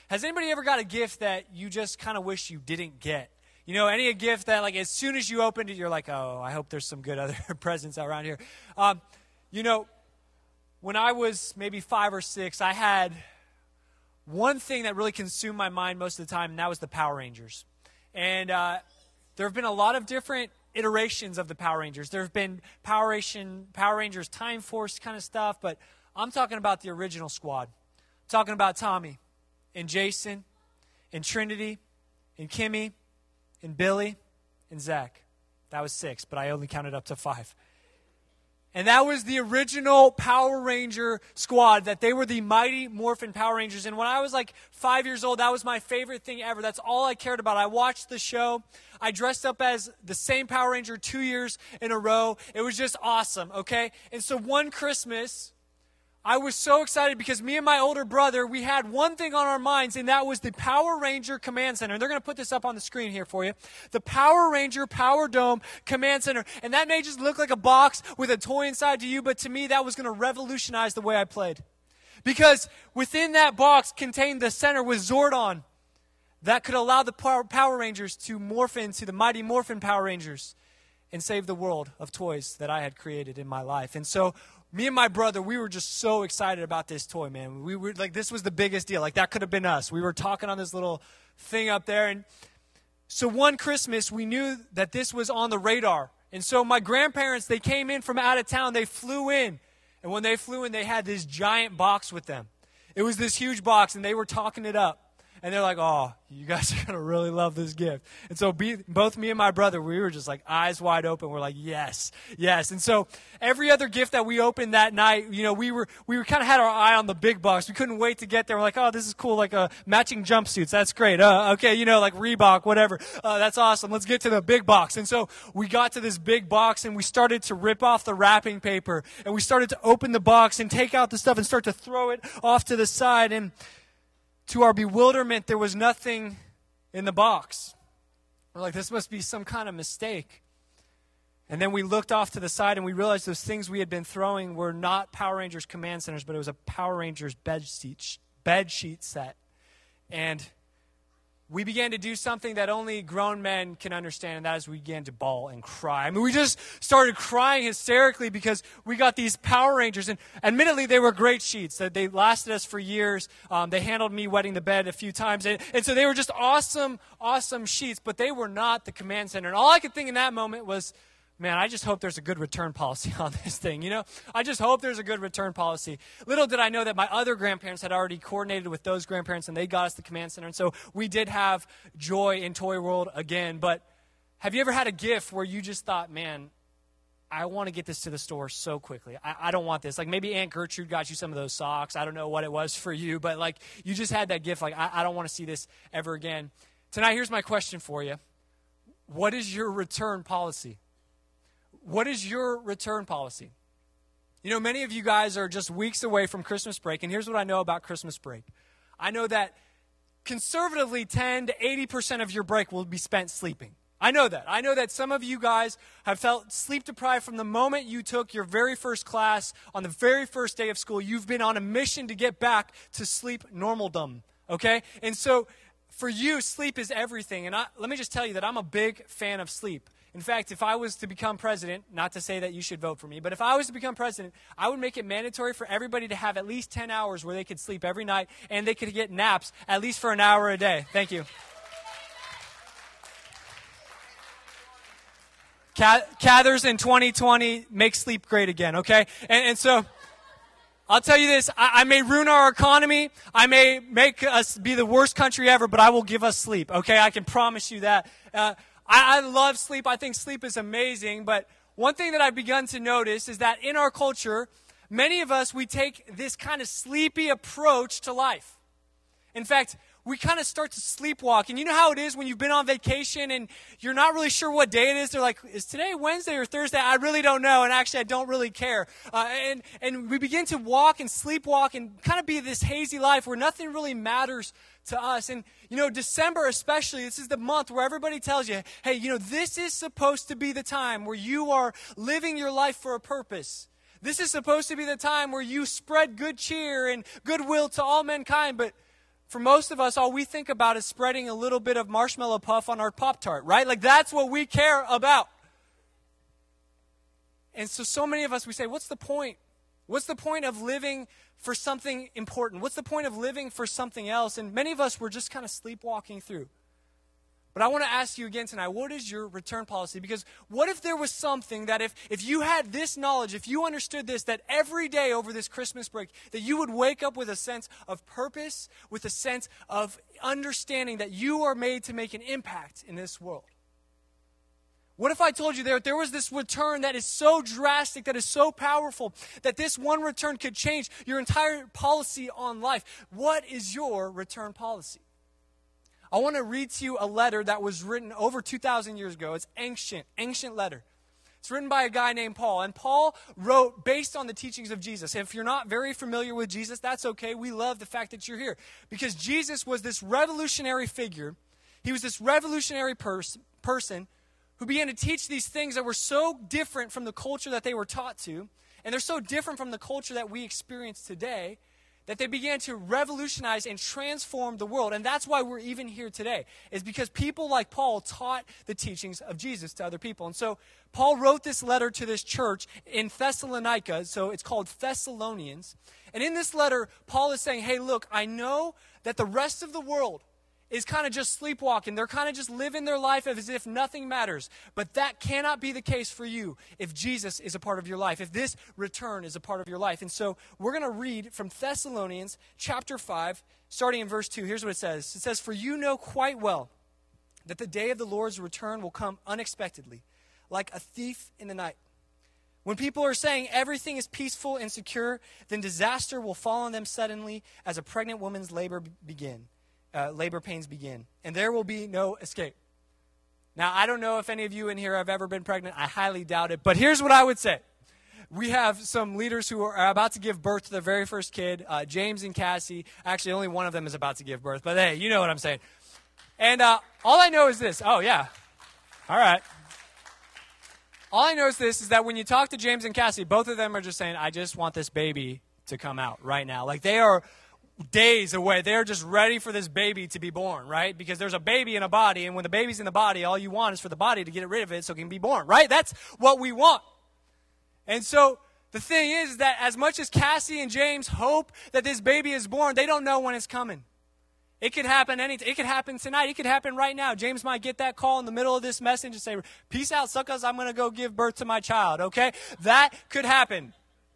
Has anybody ever got a gift that you just kind of wish you didn't get? You know, any gift that, like, as soon as you opened it, you're like, oh, I hope there's some good other presents around here. You know, when I was maybe 5 or 6, I had one thing that really consumed my mind most of the time, and that was the Power Rangers. And there have been a lot of different iterations of the Power Rangers. There have been Power Rangers Time Force kind of stuff, but I'm talking about the original squad. I'm talking about Tommy and Jason and Trinity and Kimmy and Billy and Zach. That was 6, but I only counted up to 5. And that was the original Power Ranger squad, that they were the Mighty Morphin Power Rangers. And when I was like 5 years old, that was my favorite thing ever. That's all I cared about. I watched the show. I dressed up as the same Power Ranger 2 years in a row. It was just awesome, okay? And so one Christmas, I was so excited because me and my older brother, we had one thing on our minds, and that was the Power Ranger Command Center. And they're going to put this up on the screen here for you. The Power Ranger Power Dome Command Center. And that may just look like a box with a toy inside to you, but to me, that was going to revolutionize the way I played. Because within that box contained the center with Zordon that could allow the Power Rangers to morph into the Mighty Morphin Power Rangers and save the world of toys that I had created in my life. And so me and my brother, we were just so excited about this toy, man. We were like, this was the biggest deal. Like, that could have been us. We were talking on this little thing up there. And so one Christmas, we knew that this was on the radar. And so my grandparents, they came in from out of town. They flew in. And when they flew in, they had this giant box with them. It was this huge box, and they were talking it up. And they're like, oh, you guys are going to really love this gift. And so both me and my brother, we were just like eyes wide open. We're like, yes, yes. And so every other gift that we opened that night, you know, we kind of had our eye on the big box. We couldn't wait to get there. We're like, oh, this is cool, like matching jumpsuits. That's great. Okay, you know, like Reebok, whatever. That's awesome. Let's get to the big box. And so we got to this big box, and we started to rip off the wrapping paper. And we started to open the box and take out the stuff and start to throw it off to the side. And to our bewilderment, there was nothing in the box. We're like, this must be some kind of mistake. And then we looked off to the side, and we realized those things we had been throwing were not Power Rangers Command Centers, but it was a Power Rangers bed sheet set. And we began to do something that only grown men can understand, and that is we began to bawl and cry. I mean, we just started crying hysterically because we got these Power Rangers. And admittedly, they were great sheets. They lasted us for years. They handled me wetting the bed a few times. And so they were just awesome, awesome sheets, but they were not the Command Center. And all I could think in that moment was, man, I just hope there's a good return policy on this thing, you know? I just hope there's a good return policy. Little did I know that my other grandparents had already coordinated with those grandparents, and they got us the Command Center. And so we did have joy in Toy World again. But have you ever had a gift where you just thought, man, I want to get this to the store so quickly. I don't want this. Like, maybe Aunt Gertrude got you some of those socks. I don't know what it was for you, but like, you just had that gift. Like, I don't want to see this ever again. Tonight, here's my question for you. What is your return policy? What is your return policy? You know, many of you guys are just weeks away from Christmas break, and here's what I know about Christmas break. I know that conservatively 10 to 80% of your break will be spent sleeping. I know that. I know that some of you guys have felt sleep deprived from the moment you took your very first class on the very first day of school. You've been on a mission to get back to sleep normaldom, okay? And so for you, sleep is everything. And let me just tell you that I'm a big fan of sleep. In fact, if I was to become president, not to say that you should vote for me, but if I was to become president, I would make it mandatory for everybody to have at least 10 hours where they could sleep every night, and they could get naps at least for an hour a day. Thank you. Cathers in 2020, make sleep great again, okay? And so I'll tell you this, I may ruin our economy, I may make us be the worst country ever, but I will give us sleep, okay? I can promise you that. I love sleep. I think sleep is amazing. But one thing that I've begun to notice is that in our culture, many of us, we take this kind of sleepy approach to life. In fact, we kind of start to sleepwalk. And you know how it is when you've been on vacation and you're not really sure what day it is. They're like, is today Wednesday or Thursday? I really don't know. And actually, I don't really care. And we begin to walk and sleepwalk and kind of be this hazy life where nothing really matters to us. And, you know, December especially, this is the month where everybody tells you, hey, you know, this is supposed to be the time where you are living your life for a purpose. This is supposed to be the time where you spread good cheer and goodwill to all mankind. But for most of us, all we think about is spreading a little bit of marshmallow puff on our Pop-Tart, right? Like that's what we care about. And so many of us, we say, what's the point? What's the point of living for something important? What's the point of living for something else? And many of us, we're just kind of sleepwalking through. But I want to ask you again tonight, what is your return policy? Because what if there was something that if you had this knowledge, if you understood this, that every day over this Christmas break, that you would wake up with a sense of purpose, with a sense of understanding that you are made to make an impact in this world? What if I told you there was this return that is so drastic, that is so powerful, that this one return could change your entire policy on life? What is your return policy? I want to read to you a letter that was written over 2,000 years ago. It's ancient letter. It's written by a guy named Paul. And Paul wrote based on the teachings of Jesus. If you're not very familiar with Jesus, that's okay. We love the fact that you're here. Because Jesus was this revolutionary figure. He was this revolutionary person who began to teach these things that were so different from the culture that they were taught to. And they're so different from the culture that we experience today, that they began to revolutionize and transform the world. And that's why we're even here today, is because people like Paul taught the teachings of Jesus to other people. And so Paul wrote this letter to this church in Thessalonica, so it's called Thessalonians. And in this letter, Paul is saying, hey, look, I know that the rest of the world is kind of just sleepwalking. They're kind of just living their life as if nothing matters. But that cannot be the case for you if Jesus is a part of your life, if this return is a part of your life. And so we're going to read from Thessalonians chapter 5, starting in verse 2. Here's what it says. It says, "For you know quite well that the day of the Lord's return will come unexpectedly, like a thief in the night. When people are saying everything is peaceful and secure, then disaster will fall on them suddenly as a pregnant woman's labor pains begin, and there will be no escape." Now, I don't know if any of you in here have ever been pregnant. I highly doubt it. But here's what I would say. We have some leaders who are about to give birth to their very first kid, James and Cassie. Actually, only one of them is about to give birth. But hey, you know what I'm saying. And all I know is this. Oh, yeah. All right. All I know is this, is that when you talk to James and Cassie, both of them are just saying, I just want this baby to come out right now. Like they are days away. They're just ready for this baby to be born, right? Because there's a baby in a body, and when the baby's in the body, all you want is for the body to get rid of it so it can be born, right? That's what we want. And so the thing is that as much as Cassie and James hope that this baby is born, they don't know when it's coming. It could happen anytime. It could happen tonight. It could happen right now. James might get that call in the middle of this message and say, "Peace out, suckers. I'm going to go give birth to my child," okay? That could happen.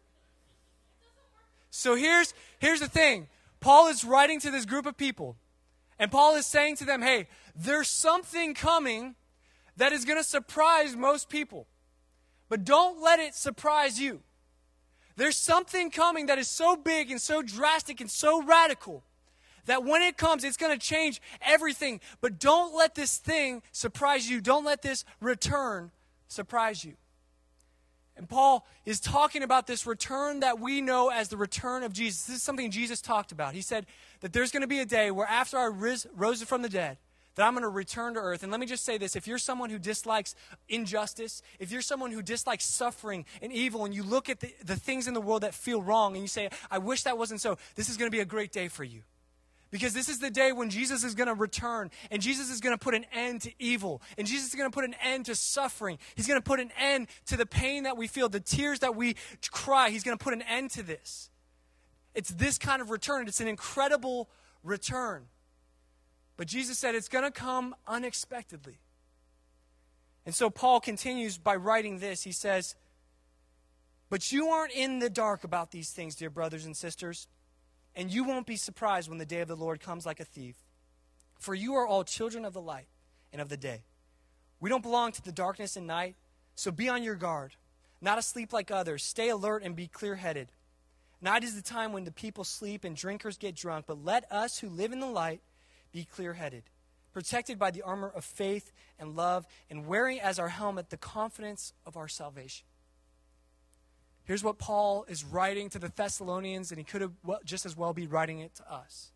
So here's the thing. Paul is writing to this group of people, and Paul is saying to them, hey, there's something coming that is going to surprise most people, but don't let it surprise you. There's something coming that is so big and so drastic and so radical that when it comes, it's going to change everything, but don't let this thing surprise you. Don't let this return surprise you. And Paul is talking about this return that we know as the return of Jesus. This is something Jesus talked about. He said that there's going to be a day where after I rose from the dead, that I'm going to return to earth. And let me just say this. If you're someone who dislikes injustice, if you're someone who dislikes suffering and evil, and you look at the things in the world that feel wrong, and you say, I wish that wasn't so, this is going to be a great day for you. Because this is the day when Jesus is going to return, and Jesus is going to put an end to evil, and Jesus is going to put an end to suffering. He's going to put an end to the pain that we feel, the tears that we cry. He's going to put an end to this. It's this kind of return. It's an incredible return. But Jesus said it's going to come unexpectedly. And so Paul continues by writing this. He says, "But you aren't in the dark about these things, dear brothers and sisters. And you won't be surprised when the day of the Lord comes like a thief. For you are all children of the light and of the day. We don't belong to the darkness and night, so be on your guard, not asleep like others. Stay alert and be clear-headed. Night is the time when the people sleep and drinkers get drunk, but let us who live in the light be clear-headed, protected by the armor of faith and love, and wearing as our helmet the confidence of our salvation." Here's what Paul is writing to the Thessalonians, and he could have just as well be writing it to us.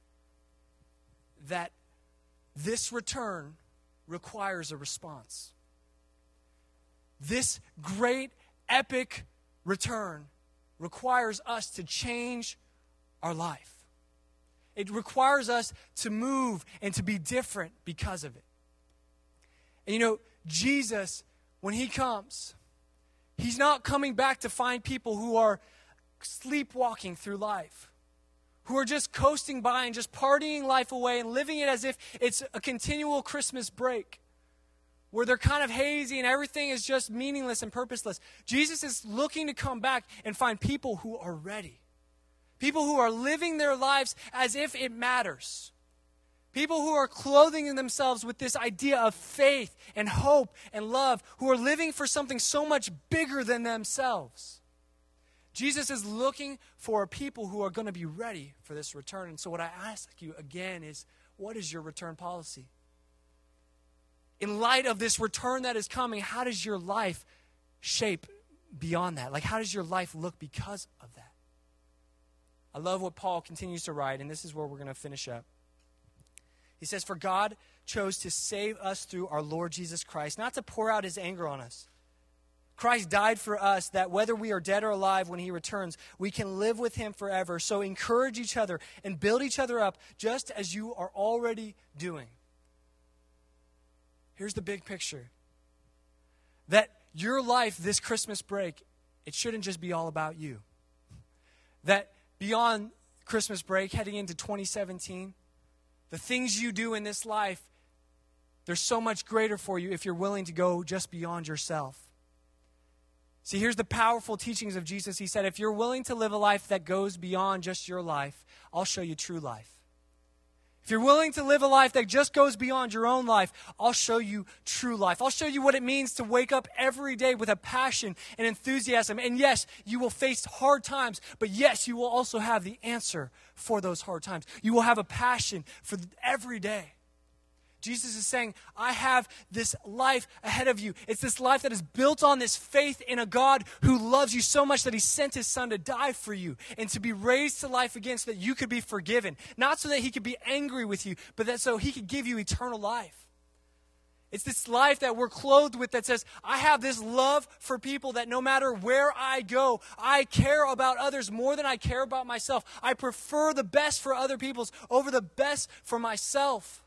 That this return requires a response. This great, epic return requires us to change our life. It requires us to move and to be different because of it. And you know, Jesus, when he comes, he's not coming back to find people who are sleepwalking through life, who are just coasting by and just partying life away and living it as if it's a continual Christmas break, where they're kind of hazy and everything is just meaningless and purposeless. Jesus is looking to come back and find people who are ready. People who are living their lives as if it matters. People who are clothing themselves with this idea of faith and hope and love, who are living for something so much bigger than themselves. Jesus is looking for people who are going to be ready for this return. And so what I ask you again is, what is your return policy? In light of this return that is coming, how does your life shape beyond that? Like, how does your life look because of that? I love what Paul continues to write, and this is where we're going to finish up. He says, "For God chose to save us through our Lord Jesus Christ, not to pour out his anger on us. Christ died for us that whether we are dead or alive when he returns, we can live with him forever. So encourage each other and build each other up just as you are already doing." Here's the big picture. That your life this Christmas break, it shouldn't just be all about you. That beyond Christmas break, heading into 2017, the things you do in this life, they're so much greater for you if you're willing to go just beyond yourself. See, here's the powerful teachings of Jesus. He said, if you're willing to live a life that goes beyond just your life, I'll show you true life. If you're willing to live a life that just goes beyond your own life, I'll show you true life. I'll show you what it means to wake up every day with a passion and enthusiasm. And yes, you will face hard times, but yes, you will also have the answer for those hard times. You will have a passion for every day. Jesus is saying, I have this life ahead of you. It's this life that is built on this faith in a God who loves you so much that he sent his son to die for you and to be raised to life again so that you could be forgiven. Not so that he could be angry with you, but that so he could give you eternal life. It's this life that we're clothed with that says, I have this love for people that no matter where I go, I care about others more than I care about myself. I prefer the best for other people's over the best for myself.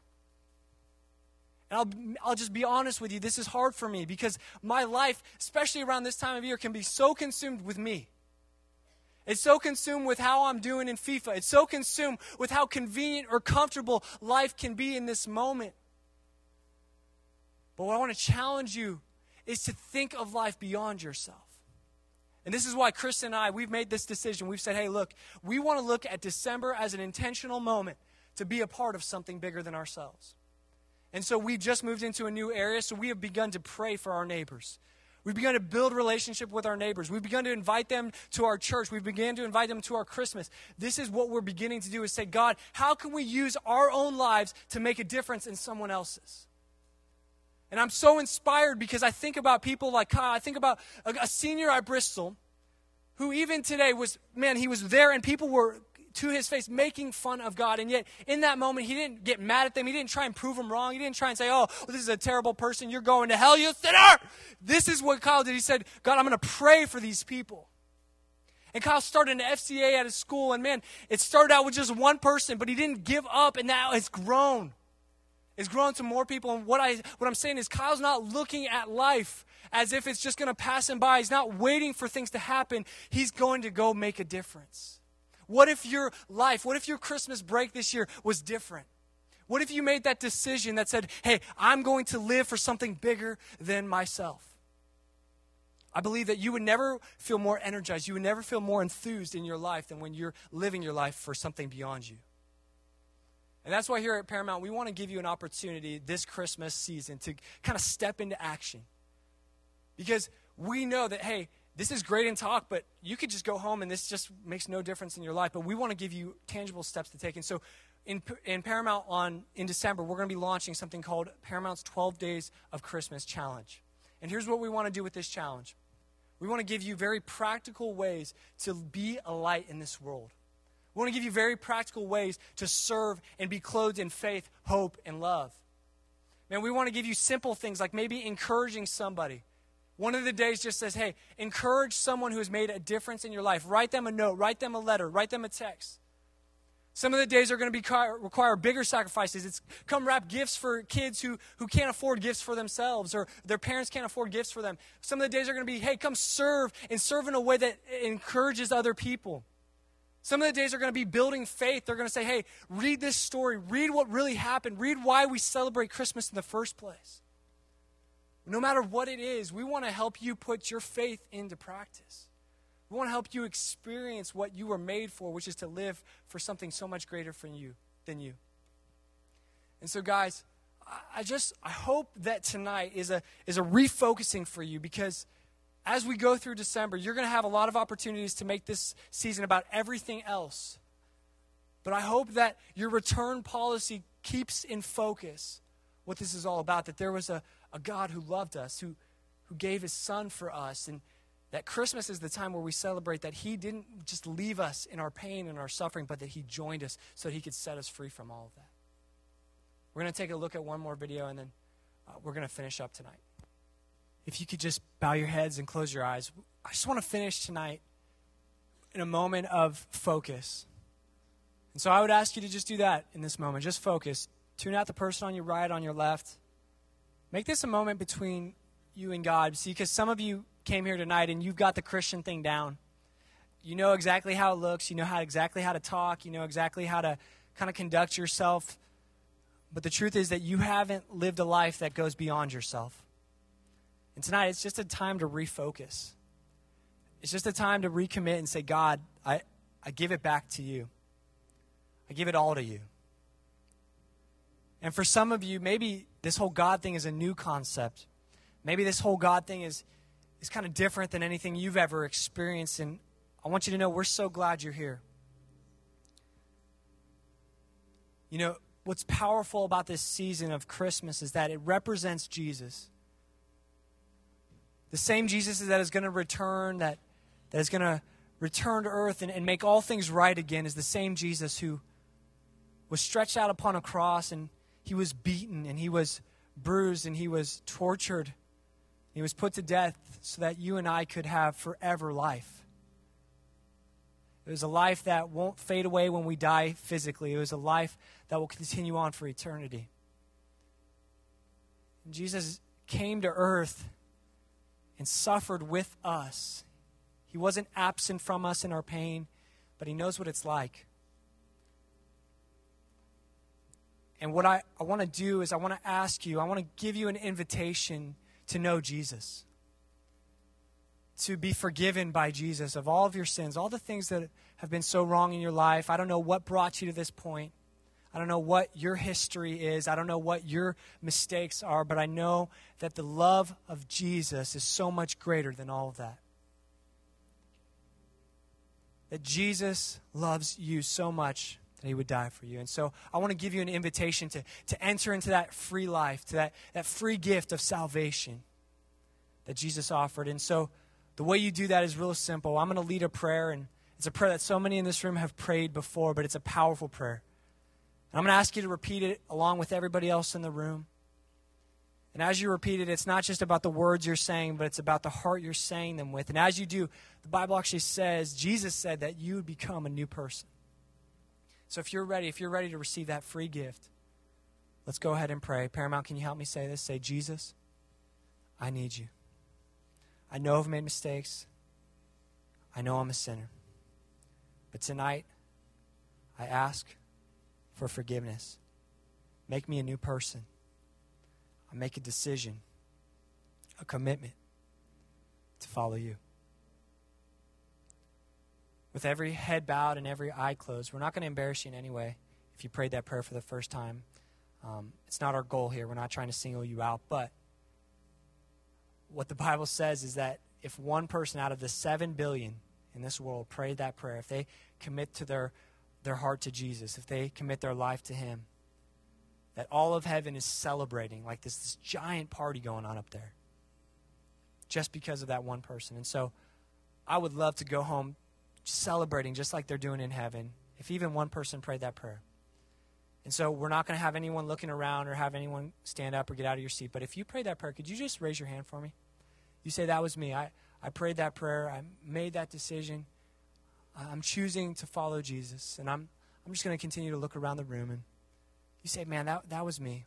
And I'll just be honest with you, this is hard for me because my life, especially around this time of year, can be so consumed with me. It's so consumed with how I'm doing in FIFA. It's so consumed with how convenient or comfortable life can be in this moment. But what I want to challenge you is to think of life beyond yourself. And this is why Chris and I, we've made this decision. We've said, hey, look, we want to look at December as an intentional moment to be a part of something bigger than ourselves. And so we've just moved into a new area, so we have begun to pray for our neighbors. We've begun to build relationship with our neighbors. We've begun to invite them to our church. We've begun to invite them to our Christmas. This is what we're beginning to do, is say, God, how can we use our own lives to make a difference in someone else's? And I'm so inspired because I think about people like Kyle. I think about a senior at Bristol who even today was, man, he was there and people were to his face making fun of God. And yet in that moment, he didn't get mad at them. He didn't try and prove them wrong. He didn't try and say, oh, well, this is a terrible person. You're going to hell, you sinner. This is what Kyle did. He said, God, I'm going to pray for these people. And Kyle started an FCA at his school. And man, it started out with just one person, but he didn't give up. And now it's grown. It's grown to more people. And what I'm saying is Kyle's not looking at life as if it's just going to pass him by. He's not waiting for things to happen. He's going to go make a difference. What if your life, what if your Christmas break this year was different? What if you made that decision that said, hey, I'm going to live for something bigger than myself? I believe that you would never feel more energized. You would never feel more enthused in your life than when you're living your life for something beyond you. And that's why here at Paramount, we want to give you an opportunity this Christmas season to kind of step into action. Because we know that, hey, this is great in talk, but you could just go home and this just makes no difference in your life. But we want to give you tangible steps to take. And so in Paramount in December, we're going to be launching something called Paramount's 12 Days of Christmas Challenge. And here's what we want to do with this challenge. We want to give you very practical ways to be a light in this world. We want to give you very practical ways to serve and be clothed in faith, hope, and love. Man, we want to give you simple things like maybe encouraging somebody. One of the days just says, hey, encourage someone who has made a difference in your life. Write them a note, write them a letter, write them a text. Some of the days are going to require bigger sacrifices. It's come wrap gifts for kids who can't afford gifts for themselves, or their parents can't afford gifts for them. Some of the days are going to be, hey, come serve, and serve in a way that encourages other people. Some of the days are going to be building faith. They're going to say, hey, read this story. Read what really happened. Read why we celebrate Christmas in the first place. No matter what it is, we want to help you put your faith into practice. We want to help you experience what you were made for, which is to live for something so much greater than you. And so, guys, I hope that tonight is a refocusing for you, because as we go through December, you're going to have a lot of opportunities to make this season about everything else. But I hope that your return policy keeps in focus what this is all about, that there was a God who loved us, who gave his son for us, and that Christmas is the time where we celebrate that he didn't just leave us in our pain and our suffering, but that he joined us so that he could set us free from all of that. We're going to take a look at one more video, and then we're going to finish up tonight. If you could just bow your heads and close your eyes. I just want to finish tonight in a moment of focus. And so I would ask you to just do that in this moment. Just focus. Tune out the person on your right, on your left. Make this a moment between you and God. See, because some of you came here tonight and you've got the Christian thing down. You know exactly how it looks. You know exactly how to talk. You know exactly how to kind of conduct yourself. But the truth is that you haven't lived a life that goes beyond yourself. And tonight, it's just a time to refocus. It's just a time to recommit and say, God, I give it back to you. I give it all to you. And for some of you, maybe this whole God thing is a new concept. Maybe this whole God thing is kind of different than anything you've ever experienced. And I want you to know we're so glad you're here. You know, what's powerful about this season of Christmas is that it represents Jesus. The same Jesus that is going to return, that is going to return to earth and make all things right again, is the same Jesus who was stretched out upon a cross, and he was beaten, and he was bruised, and he was tortured. He was put to death so that you and I could have forever life. It was a life that won't fade away when we die physically. It was a life that will continue on for eternity. And Jesus came to earth and suffered with us. He wasn't absent from us in our pain, but he knows what it's like. And what I want to do is I want to ask you, I want to give you an invitation to know Jesus, to be forgiven by Jesus of all of your sins, all the things that have been so wrong in your life. I don't know what brought you to this point. I don't know what your history is. I don't know what your mistakes are, but I know that the love of Jesus is so much greater than all of that. That Jesus loves you so much that he would die for you. And so I want to give you an invitation to enter into that free life, to that free gift of salvation that Jesus offered. And so the way you do that is real simple. I'm going to lead a prayer, and it's a prayer that so many in this room have prayed before, but it's a powerful prayer. And I'm going to ask you to repeat it along with everybody else in the room. And as you repeat it, it's not just about the words you're saying, but it's about the heart you're saying them with. And as you do, the Bible actually says, Jesus said that you would become a new person. So if you're ready to receive that free gift, let's go ahead and pray. Paramount, can you help me say this? Say, Jesus, I need you. I know I've made mistakes. I know I'm a sinner. But tonight, I ask for forgiveness. Make me a new person. I make a decision, a commitment to follow you. With every head bowed and every eye closed, we're not going to embarrass you in any way if you prayed that prayer for the first time. It's not our goal here. We're not trying to single you out. But what the Bible says is that if one person out of the 7 billion in this world prayed that prayer, if they commit to their heart to Jesus, if they commit their life to him, that all of heaven is celebrating like this giant party going on up there just because of that one person. And so I would love to go home celebrating just like they're doing in heaven if even one person prayed that prayer. And so we're not going to have anyone looking around or have anyone stand up or get out of your seat. But if you prayed that prayer, could you just raise your hand for me? You say, that was me. I prayed that prayer. I made that decision. I'm choosing to follow Jesus. And I'm I'm just going to continue to look around the room, and you say, man, that was me.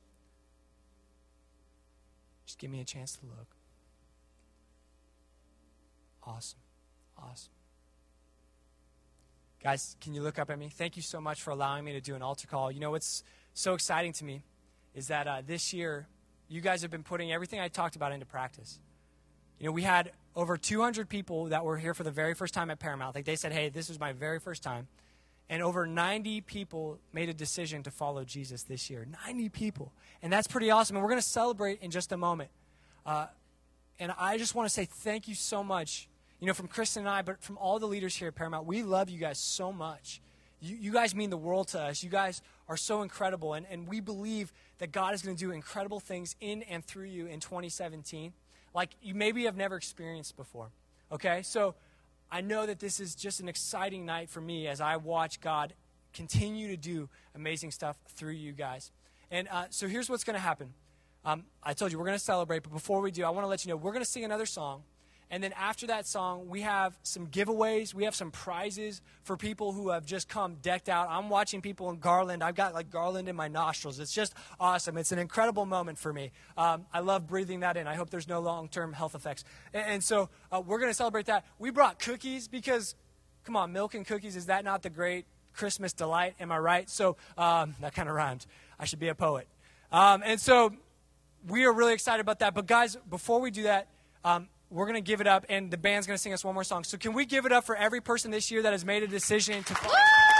Just give me a chance to look. Awesome. Awesome. Guys, can you look up at me? Thank you so much for allowing me to do an altar call. You know what's so exciting to me is that this year, you guys have been putting everything I talked about into practice. You know, we had over 200 people that were here for the very first time at Paramount. Like they said, hey, this was my very first time. And over 90 people made a decision to follow Jesus this year. 90 people. And that's pretty awesome. And we're going to celebrate in just a moment. And I just want to say thank you so much, you know, from Kristen and I, but from all the leaders here at Paramount. We love you guys so much. You guys mean the world to us. You guys are so incredible. And we believe that God is going to do incredible things in and through you in 2017, like you maybe have never experienced before. Okay? So I know that this is just an exciting night for me as I watch God continue to do amazing stuff through you guys. And so here's what's going to happen. I told you we're going to celebrate, but before we do, I want to let you know we're going to sing another song. And then after that song, we have some giveaways. We have some prizes for people who have just come decked out. I'm watching people in garland. I've got like garland in my nostrils. It's just awesome. It's an incredible moment for me. I love breathing that in. I hope there's no long-term health effects. And so we're going to celebrate that. We brought cookies because, come on, milk and cookies, is that not the great Christmas delight? Am I right? So that kind of rhymed. I should be a poet. And so we are really excited about that. But guys, before we do that, we're going to give it up, and the band's going to sing us one more song. So can we give it up for every person this year that has made a decision to follow?